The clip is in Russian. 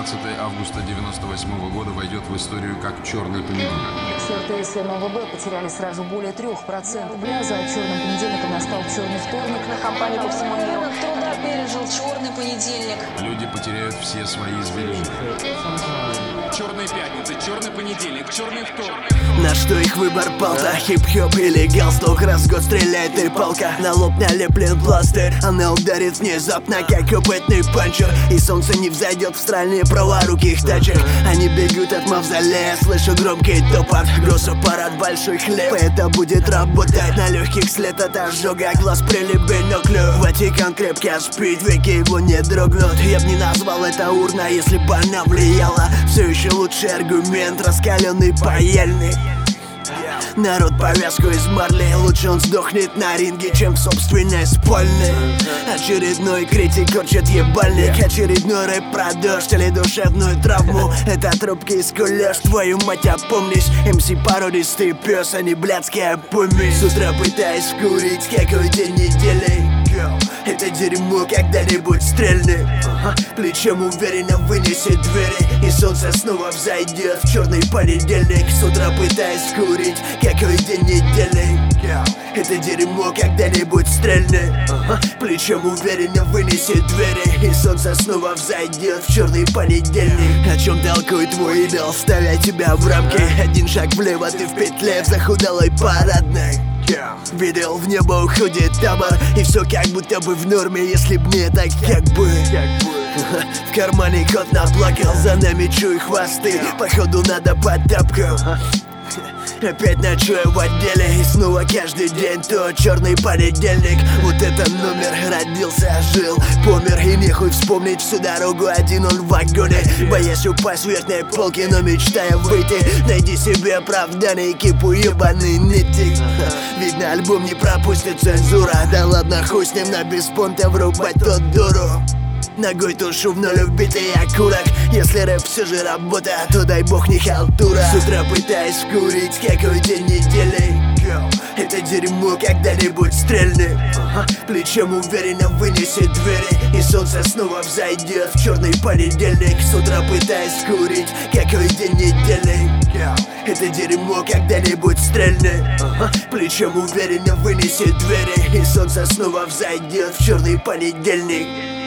17 августа 1998 года войдет в историю как черный понедельник. Эксперты СМВБ потеряли сразу более 3% рубля. За черным понедельником настал черный вторник. На компании по всему миру рынок труда пережил черный понедельник. Люди потеряют все свои сбережения. Черная пятница, черный понедельник, черный вторник. На что их выбор палта? Хип-хоп или галстук? Раз в год стреляет и палка. На лоб налеплен пластырь. Она ударит внезапно, как опытный панчер. И солнце не взойдет в стральные праворуких тачек. Они бегут от мавзолея, слышу громкий топот. Госаппарат, большой хлеб, это будет работать. На легких след от ожога, глаз прилип к биноклю. Ватикан крепко спит, веки его не дрогнут. Я б не назвал это урна, если бы она влияла. Все еще лучший аргумент, раскаленный паяльный. Народ повязку из марли. Лучше он сдохнет на ринге, чем в собственной спальне. Очередной критик корчит ебальник. Очередной рэп про дождь или душевную травму. Это трубки из кулеш, твою мать опомнись. МС породистый пес, а не блядская помесь. С утра пытаюсь курить, какой день недели. Это дерьмо когда-нибудь стрельнет. Плечом уверенно вынесет двери. И солнце снова взойдет в черный понедельник. С утра пытаюсь курить, какой день недели. Это дерьмо когда-нибудь стрельнет. Плечом уверенно вынесет двери. И солнце снова взойдет в черный понедельник. О чем толкует твой идол, ставя тебя в рамки? Один шаг влево, ты в петле в захудалой парадной. Видел, в небо уходит табор. И все как будто бы в норме, если б не так как бы. В кармане кот наплакал, за нами чуй хвосты. Походу надо под тапку. Опять ночую в отделе. И снова каждый день то черный понедельник. Вот это номер, родился, жил, помер. И нехуй вспомнить всю дорогу, один он в вагоне. Боясь упасть с верхней полки, но мечтая выйти. Найди себе оправдание, кипу ебаный нытик. Видно, альбом не пропустит цензура. Да ладно, хуй с ним, на беспонта врубать тот дуру. Ногой тушу в ноль вбитый окурок. Если рэп все же работа, то дай бог не халтура. С утра пытаюсь курить, какой день недели. Это дерьмо когда-нибудь стрельнет. Плечом уверенно вынесет двери. И солнце снова взойдет в черный понедельник. С утра пытаюсь курить, какой день недели. Это дерьмо когда-нибудь стрельнет. Плечом уверенно вынесет двери. И солнце снова взойдет в черный понедельник.